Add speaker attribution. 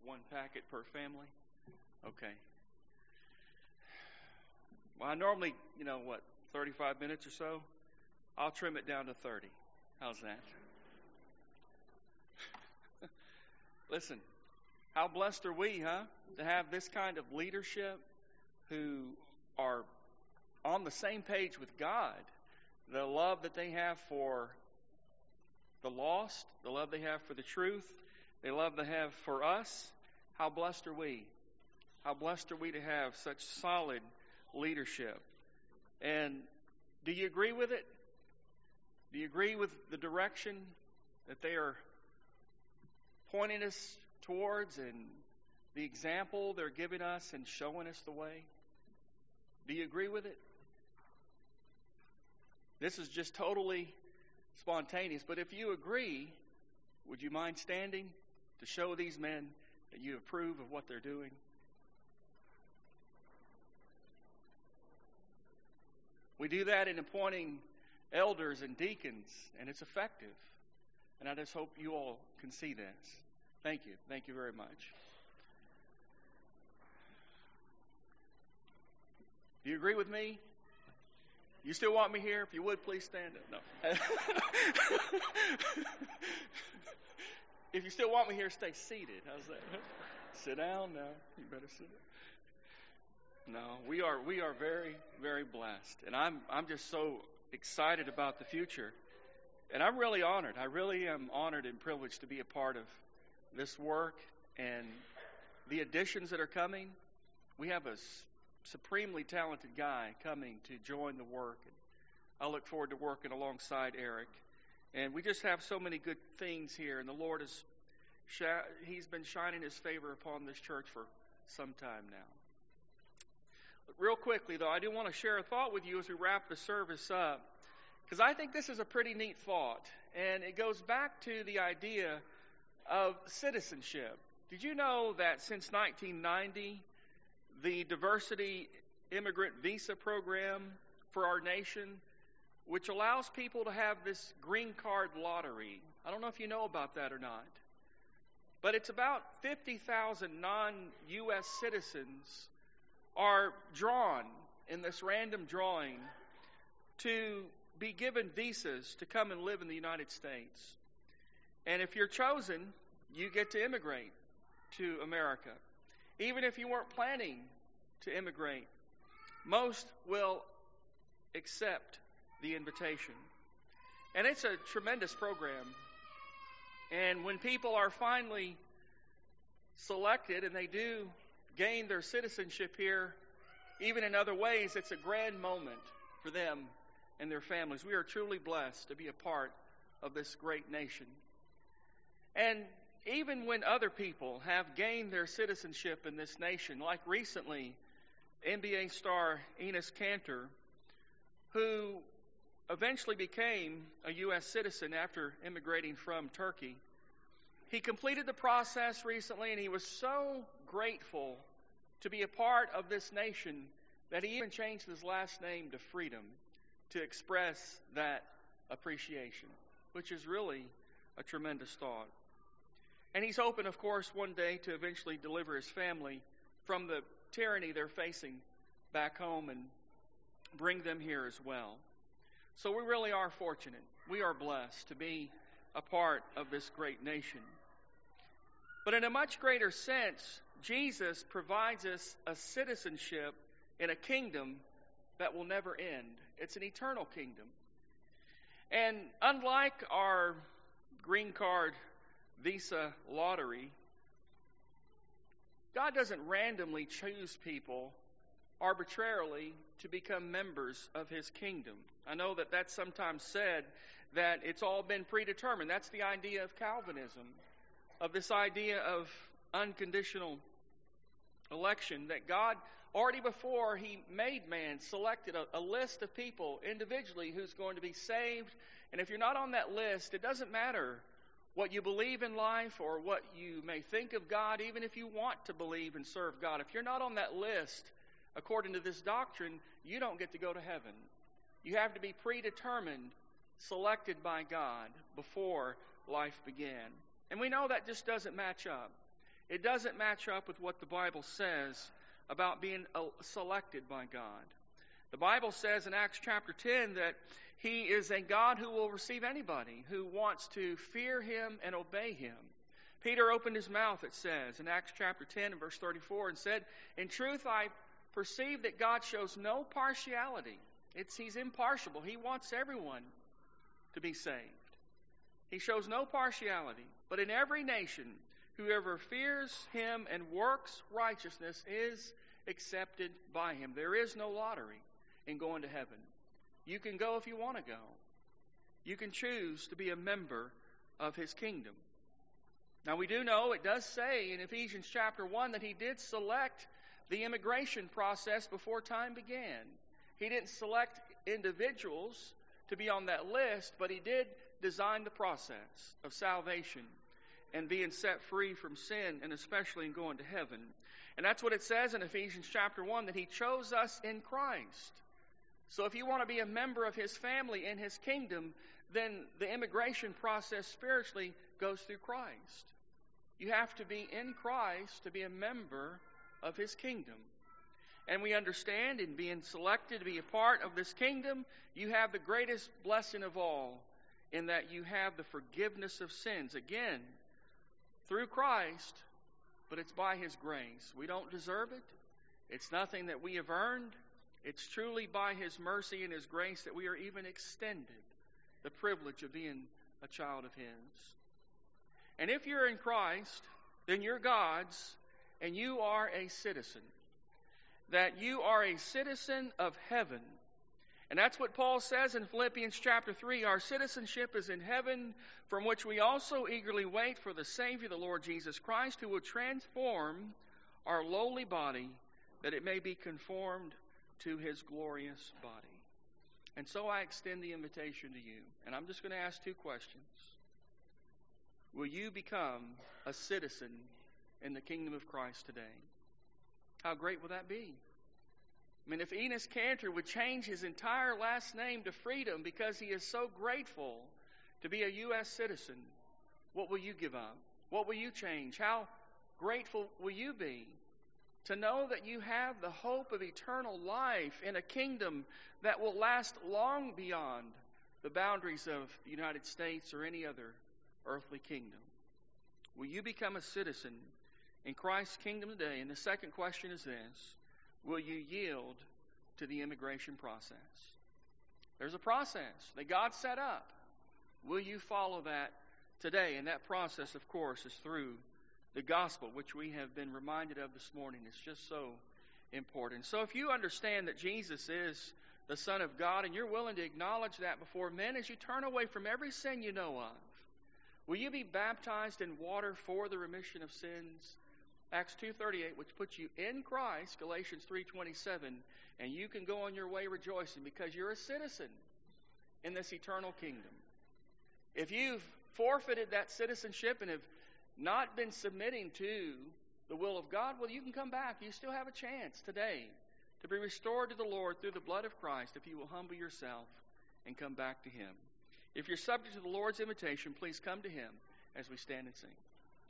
Speaker 1: One packet per family? Okay. Well, I normally, 35 minutes or so? I'll trim it down to 30. How's that? Listen, how blessed are we, to have this kind of leadership who are on the same page with God. The love that they have for the lost, the love they have for the truth, the love they have for us. How blessed are we? How blessed are we to have such solid leadership? And do you agree with it? Do you agree with the direction that they are pointing us towards and the example they're giving us and showing us the way? Do you agree with it? This is just totally spontaneous, but if you agree, would you mind standing to show these men that you approve of what they're doing? We do that in appointing elders and deacons, and it's effective. And I just hope you all can see this. Thank you. Thank you very much. Do you agree with me? You still want me here? If you would, please stand up. No. If you still want me here, stay seated. How's that? Sit down now. You better sit down. No, we are very, very blessed. And I'm just so excited about the future. And I'm really honored. I really am honored and privileged to be a part of this work and the additions that are coming. We have a supremely talented guy coming to join the work. And I look forward to working alongside Eric. And we just have so many good things here. And the Lord He's been shining His favor upon this church for some time now. But real quickly, though, I do want to share a thought with you as we wrap the service up, because I think this is a pretty neat thought. And it goes back to the idea of citizenship. Did you know that since 1990, the Diversity Immigrant Visa Program for our nation, which allows people to have this green card lottery. I don't know if you know about that or not. But it's about 50,000 non-U.S. citizens are drawn in this random drawing to be given visas to come and live in the United States. And if you're chosen, you get to immigrate to America. Even if you weren't planning to immigrate, most will accept the invitation. And it's a tremendous program. And when people are finally selected and they do gain their citizenship here, even in other ways, it's a grand moment for them and their families. We are truly blessed to be a part of this great nation. And even when other people have gained their citizenship in this nation, like recently, NBA star Enes Kanter, who eventually became a U.S. citizen after immigrating from Turkey. He completed the process recently, and he was so grateful to be a part of this nation that he even changed his last name to Freedom to express that appreciation, which is really a tremendous thought. And he's hoping, of course, one day to eventually deliver his family from the tyranny they're facing back home and bring them here as well. So we really are fortunate. We are blessed to be a part of this great nation. But in a much greater sense, Jesus provides us a citizenship in a kingdom that will never end. It's an eternal kingdom. And unlike our green card visa lottery, God doesn't randomly choose people arbitrarily to become members of His kingdom. I know that that's sometimes said that it's all been predetermined. That's the idea of Calvinism, of this idea of unconditional election, that God, already before He made man, selected a list of people individually who's going to be saved. And if you're not on that list, it doesn't matter what you believe in life or what you may think of God, even if you want to believe and serve God. If you're not on that list, according to this doctrine, you don't get to go to heaven. You have to be predetermined, selected by God before life began. And we know that just doesn't match up. It doesn't match up with what the Bible says about being selected by God. The Bible says in Acts chapter 10 that He is a God who will receive anybody who wants to fear Him and obey Him. Peter opened his mouth, it says, in Acts chapter 10 and verse 34, and said, "In truth I perceive that God shows no partiality." He's impartial. He wants everyone to be saved. He shows no partiality. But in every nation, whoever fears Him and works righteousness is accepted by Him. There is no lottery in going to heaven. You can go if you want to go. You can choose to be a member of His kingdom. Now we do know, it does say in Ephesians chapter 1 that He did select the immigration process before time began. He didn't select individuals to be on that list, but He did design the process of salvation and being set free from sin, and especially in going to heaven. And that's what it says in Ephesians chapter 1, that He chose us in Christ. So if you want to be a member of His family in His kingdom, then the immigration process spiritually goes through Christ. You have to be in Christ to be a member of His kingdom. And we understand in being selected to be a part of this kingdom, you have the greatest blessing of all, in that you have the forgiveness of sins. Again, through Christ, but it's by His grace. We don't deserve it. It's nothing that we have earned. It's truly by His mercy and His grace that we are even extended the privilege of being a child of His. And if you're in Christ, then you're God's, and you are a citizen. That you are a citizen of heaven. And that's what Paul says in Philippians chapter 3. Our citizenship is in heaven, from which we also eagerly wait for the Savior, the Lord Jesus Christ, who will transform our lowly body, that it may be conformed to His glorious body. And so I extend the invitation to you. And I'm just going to ask two questions. Will you become a citizen in the kingdom of Christ today? How great would that be? I mean, if Enos Cantor would change his entire last name to Freedom because he is so grateful to be a U.S. citizen, what will you give up? What will you change? How grateful will you be to know that you have the hope of eternal life in a kingdom that will last long beyond the boundaries of the United States or any other earthly kingdom? Will you become a citizen in Christ's kingdom today? And the second question is this: will you yield to the immigration process? There's a process that God set up. Will you follow that today? And that process, of course, is through the gospel, which we have been reminded of this morning. It's just so important. So if you understand that Jesus is the Son of God, and you're willing to acknowledge that before men as you turn away from every sin you know of, will you be baptized in water for the remission of sins? Acts 2:38, which puts you in Christ, Galatians 3:27, and you can go on your way rejoicing because you're a citizen in this eternal kingdom. If you've forfeited that citizenship and have not been submitting to the will of God, well, you can come back. You still have a chance today to be restored to the Lord through the blood of Christ if you will humble yourself and come back to Him. If you're subject to the Lord's invitation, please come to Him as we stand and sing.